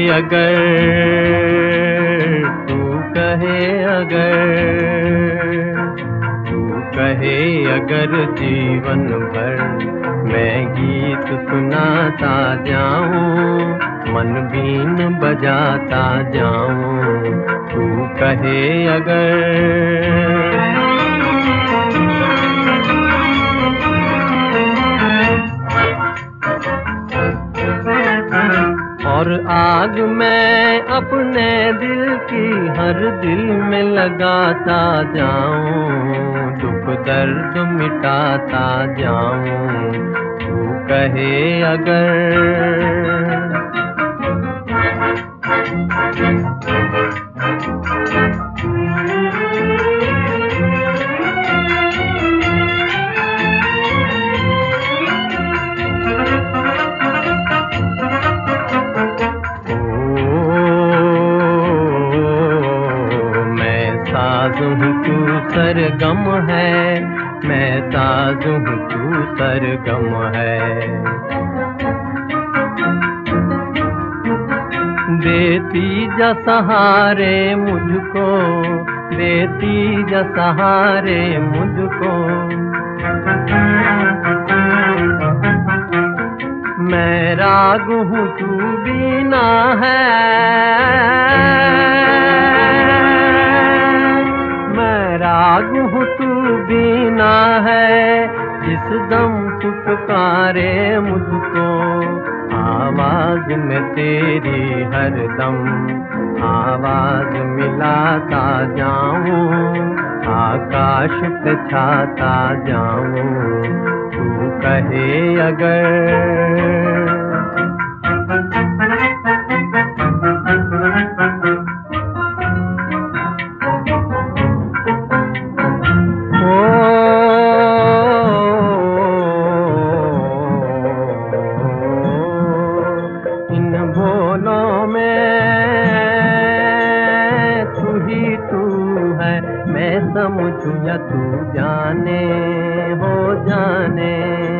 अगर, तू कहे अगर, तू कहे अगर जीवन भर मैं गीत सुनाता जाऊं, मन बीन बजाता जाऊं, तू कहे अगर। और आग मैं अपने दिल की हर दिल में लगाता जाऊं, दुख दर्द मिटाता जाऊं, तू कहे अगर। साज़ हूँ तू सरगम है, मैं साज़ हूँ तू सरगम है। देती जा सहारे मुझको, देती जा सहारे मुझको, मैं राग हूँ तू बीना है, राग हूँ तू बीना है, जिस दम तू पुकारे मुझको, आवाज में तेरी हर दम आवाज मिलाता जाऊं, आकाश पे छाता जाऊं, तू कहे अगर। भोलों में तू ही तू है, मैं समझूं या तू जाने हो जाने।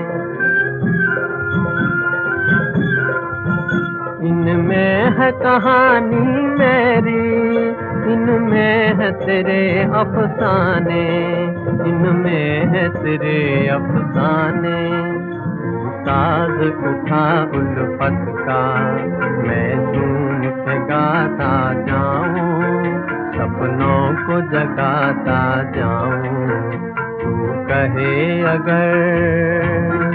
इनमें है कहानी मेरी, इनमें है तेरे अफसाने, इनमें है तेरे अफसाने। साज उठा उल्फत का, मैं झूम के गाता जाऊं, सपनों को जगाता जाऊं, तू कहे अगर।